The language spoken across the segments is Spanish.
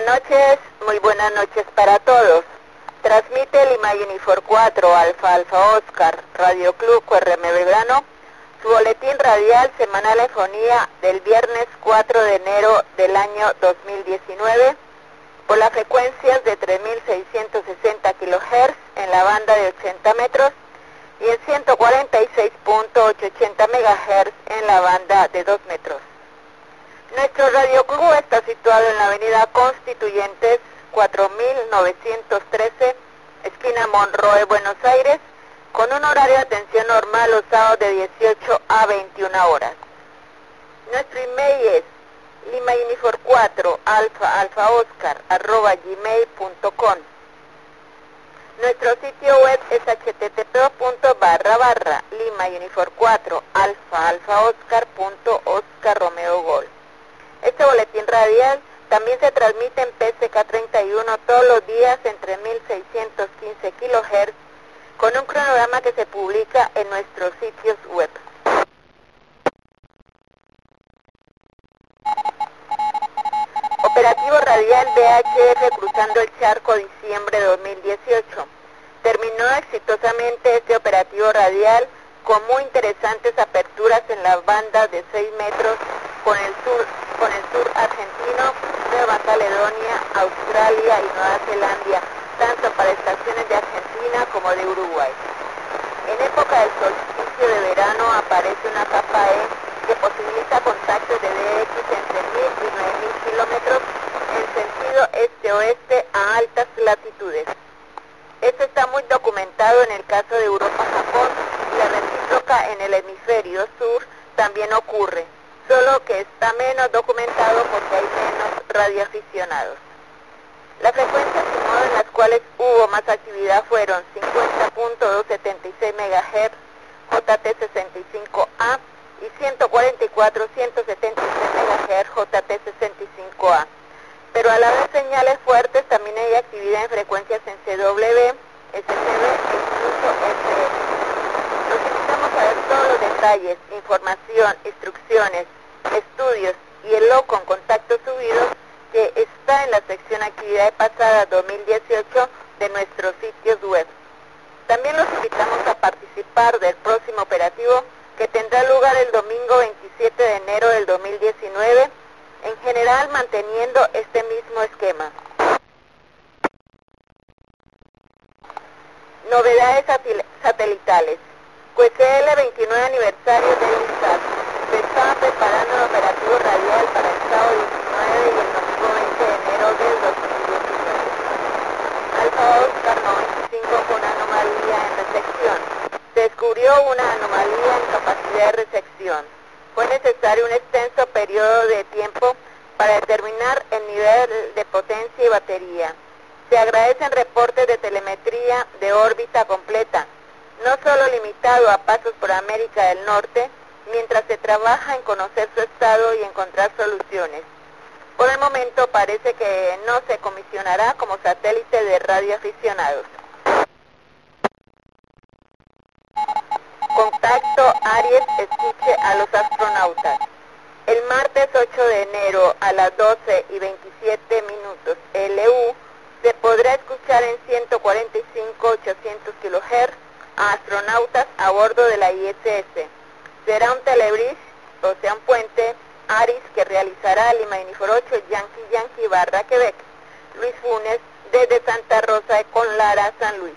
Muy buenas noches para todos. Transmite Lima Unifor 4, Alfa Alfa Oscar, Radio Club QRM Belgrano, su boletín radial Semanal Efonía del viernes 4 de enero del año 2019, por las frecuencias de 3.660 kHz en la banda de 80 metros y en 146.880 MHz en la banda de 2 metros. Nuestro Radio Club está situado en la avenida Constituyentes 4913, esquina Monroe, Buenos Aires, con un horario de atención normal los sábados de 18 a 21 horas. Nuestro email es limaunifor4 alfa@gmail.com. Nuestro sitio web es http://limaunifor4 alfa@oscar Romeo Gol. Este boletín radial también se transmite en PSK 31 todos los días entre 1615 kHz con un cronograma que se publica en nuestros sitios web. Operativo radial VHF cruzando el charco diciembre de 2018. Terminó exitosamente este operativo radial con muy interesantes aperturas en las bandas de 6 metros con el sur argentino, Nueva Caledonia, Australia y Nueva Zelanda, tanto para estaciones de Argentina como de Uruguay. En época del solsticio de verano aparece una capa E que posibilita contactos de DX entre 1000 y 9000 kilómetros en sentido este-oeste a altas latitudes. Esto está muy documentado en el caso de Europa-Japón y la recíproca en el hemisferio sur también ocurre, solo que está menos documentado porque hay menos radioaficionados. Las frecuencias y modos en las cuales hubo más actividad fueron 50.276 MHz, JT65A y 144.173 MHz, JT65A. Pero a la vez señales fuertes también hay actividad en frecuencias en CW, SCB e incluso FM. Los invitamos a ver todos los detalles, información, instrucciones, estudios y el log con contactos subidos que está en la sección Actividades Pasadas 2018 de nuestros sitios web. También los invitamos a participar del próximo operativo que tendrá lugar el domingo 27 de enero del 2019, en general manteniendo este mismo esquema. Novedades satelitales. QSL 29 aniversario del INSAT. Se estaba preparando el operativo radial para el sábado 19 y el domingo 20 de enero del 2019. Alfa Oscar 95 con anomalía en recepción. Se descubrió una anomalía en capacidad de recepción. Fue necesario un extenso periodo de tiempo para determinar el nivel de potencia y batería. Se agradecen reportes de telemetría de órbita completa, no solo limitado a pasos por América del Norte, mientras se trabaja en conocer su estado y encontrar soluciones. Por el momento parece que no se comisionará como satélite de radioaficionados. Contacto Aries escuche a los astronautas. El martes 8 de enero a las 12:27 LU se podrá escuchar en 145.800 kHz a astronautas a bordo de la ISS. Será un telebridge, o sea un puente, Aris que realizará Lima Unifor 8 Yankee / Quebec. Luis Funes desde Santa Rosa de Conlara, San Luis.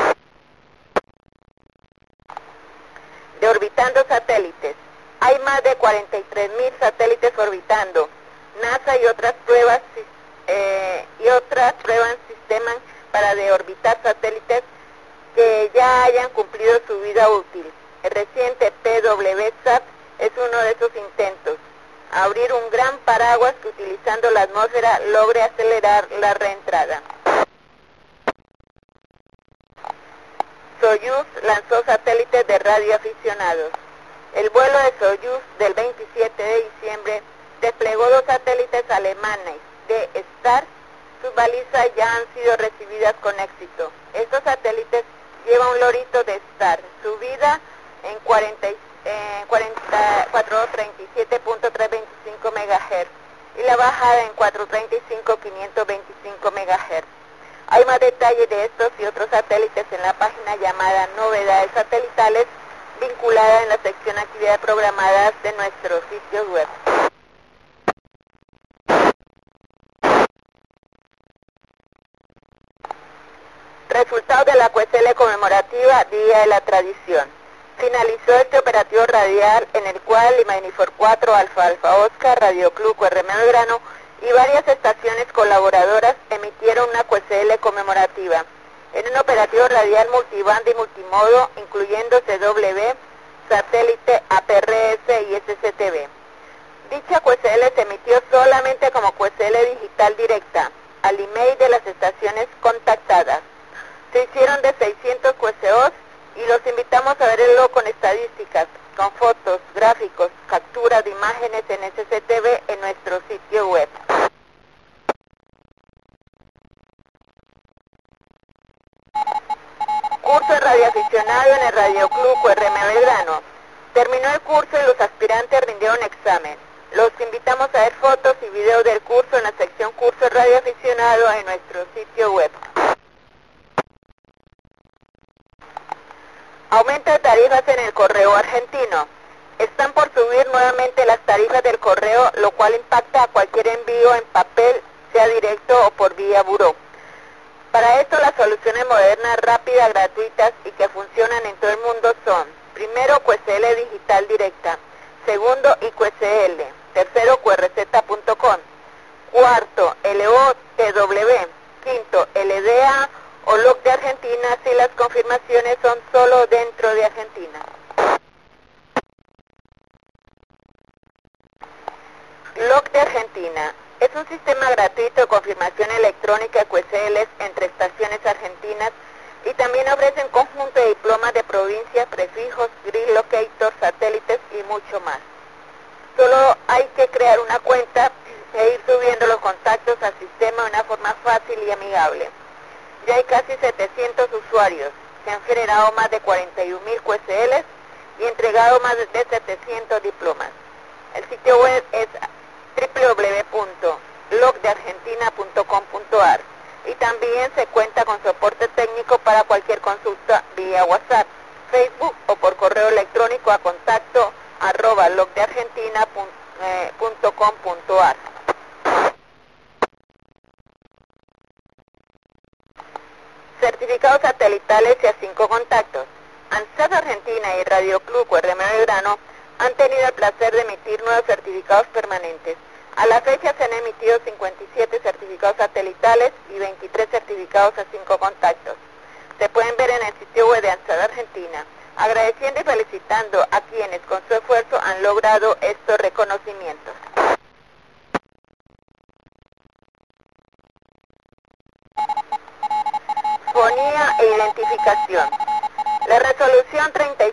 De orbitando satélites. Hay más de 43.000 satélites orbitando. NASA y otras pruebas sisteman para deorbitar satélites que ya hayan cumplido su vida útil. El reciente PWSAT es uno de esos intentos. Abrir un gran paraguas que utilizando la atmósfera logre acelerar la reentrada. Soyuz lanzó satélites de radioaficionados. El vuelo de Soyuz del 27 de diciembre desplegó 2 satélites alemanes de STAR. Sus balizas ya han sido recibidas con éxito. Estos satélites llevan un lorito de STAR, subida en 437.325 MHz y la bajada en 435-525 MHz. Hay más detalles de estos y otros satélites en la página llamada Novedades Satelitales, vinculada en la sección Actividades Programadas de nuestro sitio web. Resultados de la QSL conmemorativa Día de la Tradición. Finalizó este operativo radial en el cual Lima Unifor 4, Alfa Alfa Oscar, Radio Club QRM Belgrano y varias estaciones colaboradoras emitieron una QSL conmemorativa en un operativo radial multibanda y multimodo, incluyendo CW, satélite, APRS y SCTV. Dicha QSL se emitió solamente como QSL digital directa al email de las estaciones contactadas. Se hicieron de 600 QSOs y los invitamos a verlo con estadísticas, con fotos, gráficos, capturas de imágenes en SCTV en nuestro sitio web. Curso de radioaficionado en el Radio Club QRM Belgrano. Terminó el curso y los aspirantes rindieron examen. Los invitamos a ver fotos y videos del curso en la sección Curso de radioaficionado en nuestro sitio web. Aumento de tarifas en el correo argentino. Están por subir nuevamente las tarifas del correo, lo cual impacta a cualquier envío en papel, sea directo o por vía buró. Para esto las soluciones modernas, rápidas, gratuitas y que funcionan en todo el mundo son: primero, QSL digital directa; segundo, iQSL; tercero, qrz.com; cuarto, LOTW; quinto, LDA o LOC de Argentina si las confirmaciones son solo dentro de Argentina. LOC de Argentina es un sistema gratuito de confirmación electrónica de QSLs entre estaciones argentinas y también ofrece un conjunto de diplomas de provincias, prefijos, grid locators, satélites y mucho más. Solo hay que crear una cuenta e ir subiendo los contactos al sistema de una forma fácil y amigable. Ya hay casi 700 usuarios, se han generado más de 41.000 QSLs y entregado más de 700 diplomas. El sitio web es www.locdeargentina.com.ar y también se cuenta con soporte técnico para cualquier consulta vía WhatsApp, Facebook o por correo electrónico a contacto@locdeargentina.com.ar. Certificados satelitales y a 5 contactos. ANSAT Argentina y Radio Club QRM Belgrano han tenido el placer de emitir nuevos certificados permanentes. A la fecha se han emitido 57 certificados satelitales y 23 certificados a 5 contactos. Se pueden ver en el sitio web de ANSAT Argentina, agradeciendo y felicitando a quienes con su esfuerzo han logrado estos reconocimientos. Fonía e identificación. La resolución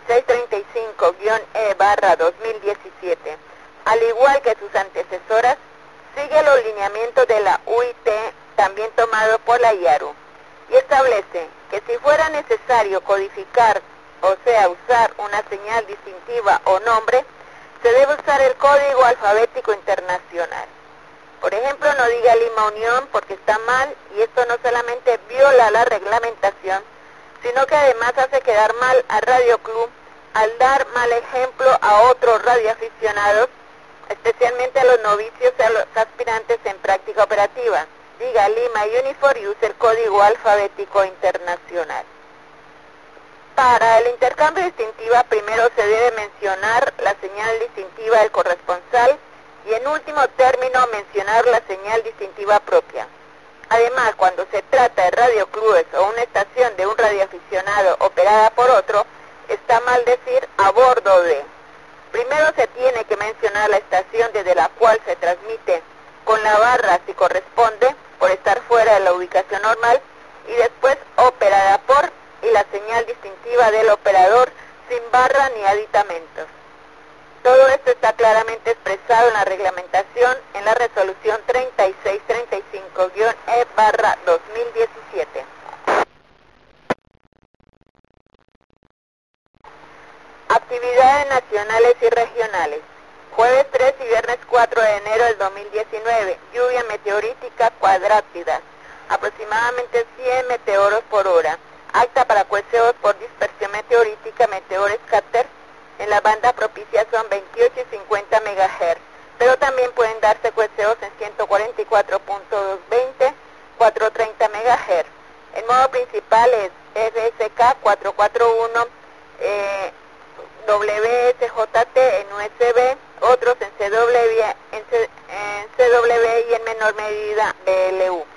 3635-E/2017, al igual que sus antecesoras, sigue los lineamientos de la UIT, también tomado por la IARU, y establece que si fuera necesario codificar, o sea, usar una señal distintiva o nombre, se debe usar el Código Alfabético Internacional. Por ejemplo, no diga Lima Unión porque está mal, y esto no solamente viola la reglamentación, sino que además hace quedar mal a Radio Club al dar mal ejemplo a otros radioaficionados, especialmente a los novicios y a los aspirantes en práctica operativa. Diga Lima Unifor y use el Código Alfabético Internacional. Para el intercambio distintiva primero se debe mencionar la señal distintiva del corresponsal y en último término mencionar la señal distintiva propia. Además, cuando se trata de radioclubes o una estación de un radioaficionado operada por otro, está mal decir a bordo de. Primero se tiene que mencionar la estación desde la cual se transmite con la barra si corresponde, por estar fuera de la ubicación normal, y después operada por y la señal distintiva del operador sin barra ni aditamentos. Todo esto está claramente expresado en la reglamentación en la resolución 3635-E/2017. Actividades nacionales y regionales. Jueves 3 y viernes 4 de enero del 2019, lluvia meteorítica cuadrápida, aproximadamente 100 meteoros por hora, apta para cueceos por dispersión meteorítica, meteor scatter. En la banda propicia son 28 y 50 MHz, pero también pueden darse cueceos en 144.220, 430 MHz. El modo principal es FSK 441, WSJT en USB, otros en CW y en menor medida BLU.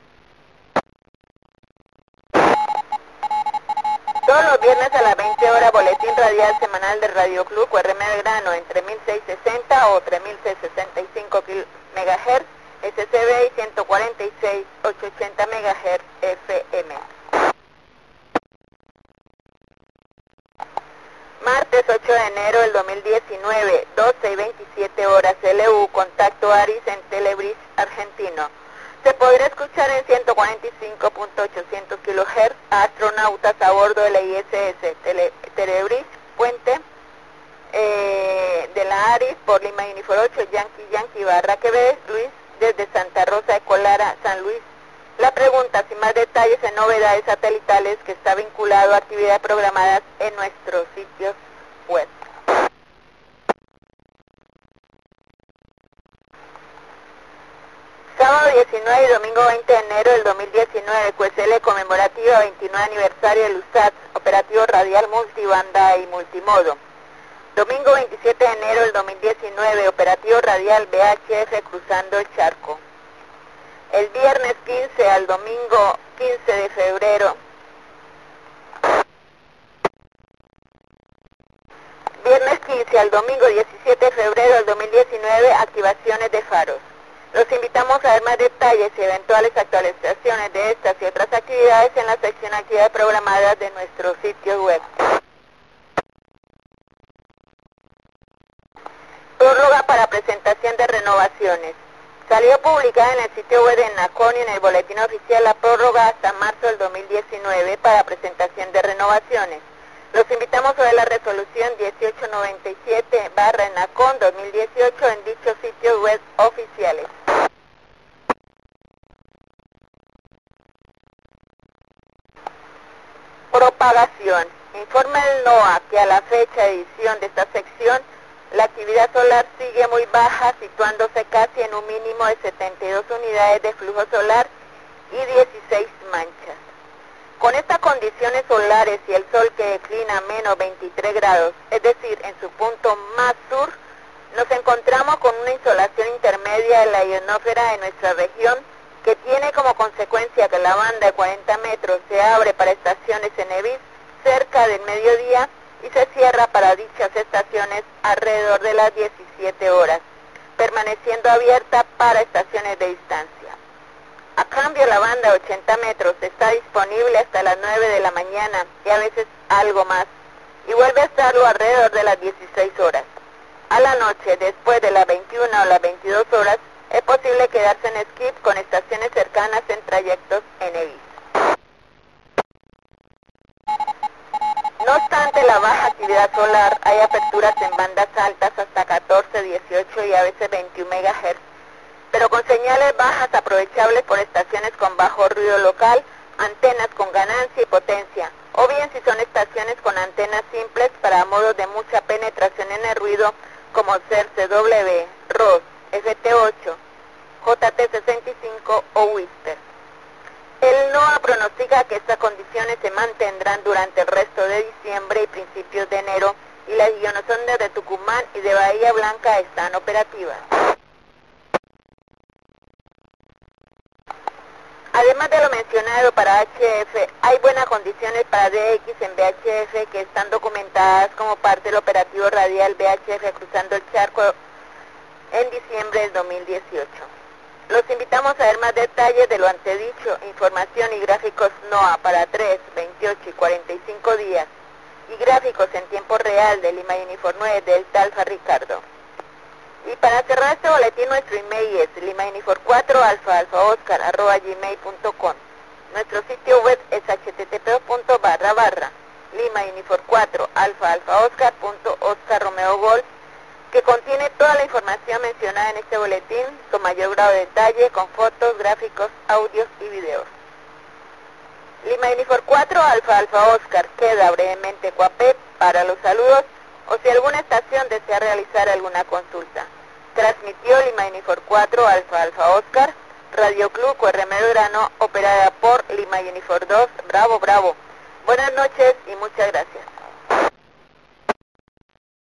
Todos los viernes a las 20 horas, boletín radial semanal de Radio Club URM Belgrano entre 1660 o 3665 MHz, SCB y 146, 880 MHz FM. Martes 8 de enero del 2019, 12 y 27 horas LU, contacto Aris en Telebris argentino. Se podrá escuchar en 145.800 kHz a astronautas a bordo de la ISS Telebris, puente de la Aris por Lima Unifor 8, Yankee barra Quebec, Luis, desde Santa Rosa de Colara, San Luis. La pregunta, sin más detalles en novedades satelitales, que está vinculado a actividades programadas en nuestros sitios web. Sábado 19 y domingo 20 de enero del 2019, QSL conmemorativa 29 aniversario del USAT, operativo radial multibanda y multimodo. Domingo 27 de enero del 2019, operativo radial VHF cruzando el charco. El viernes 15 al domingo 15 de febrero. Viernes 15 al domingo 17 de febrero del 2019, activaciones de faros. Los invitamos a ver más detalles y eventuales actualizaciones de estas y otras actividades en la sección actividades programadas de nuestro sitio web. Prórroga para presentación de renovaciones. Salió publicada en el sitio web de NACON y en el boletín oficial la prórroga hasta marzo del 2019 para presentación de renovaciones. Los invitamos a ver la resolución 1897/NACON 2018 en dichos sitios web oficiales. Propagación. Informa el NOAA que a la fecha de edición de esta sección, la actividad solar sigue muy baja, situándose casi en un mínimo de 72 unidades de flujo solar y 16 manchas. Con estas condiciones solares y el sol que declina a menos 23 grados, es decir, en su punto más sur, nos encontramos con una insolación intermedia de la ionosfera de nuestra región, que tiene como consecuencia que la banda de 40 metros se abre para estaciones en Evis cerca del mediodía y se cierra para dichas estaciones alrededor de las 17 horas, permaneciendo abierta para estaciones de distancia. A cambio, la banda de 80 metros está disponible hasta las 9 de la mañana y a veces algo más, y vuelve a estarlo alrededor de las 16 horas. A la noche, después de las 21 o las 22 horas, es posible quedarse en skip con estaciones cercanas en trayectos en Evis. No obstante la baja actividad solar, hay aperturas en bandas altas hasta 14, 18 y a veces 21 MHz, pero con señales bajas aprovechables por estaciones con bajo ruido local, antenas con ganancia y potencia, o bien si son estaciones con antenas simples para modos de mucha penetración en el ruido, como ser CW, ROS, FT8, JT65 o Whisper. El NOAA pronostica que estas condiciones se mantendrán durante el resto de diciembre y principios de enero, y las ionosondas de Tucumán y de Bahía Blanca están operativas. Además de lo mencionado para HF, hay buenas condiciones para DX en VHF que están documentadas como parte del operativo radial VHF cruzando el charco en diciembre del 2018. Los invitamos a ver más detalles de lo antedicho, información y gráficos NOAA para 3, 28 y 45 días, y gráficos en tiempo real de Lima Unifor 9 Delta Alfa Ricardo. Y para cerrar este boletín, nuestro email es limaunifor4alfa-oscar@gmail.com. Nuestro sitio web es http://limaunifor4alfa-oscar.oscar-romeo-golf que contiene toda la información mencionada en este boletín con mayor grado de detalle, con fotos, gráficos, audios y videos. Lima Unifor 4, Alfa Alfa Oscar, queda brevemente Coapep para los saludos o si alguna estación desea realizar alguna consulta. Transmitió Lima Unifor 4, Alfa Alfa Oscar, Radio Club QRM Belgrano, operada por Lima Unifor 2, Bravo Bravo. Buenas noches y muchas gracias.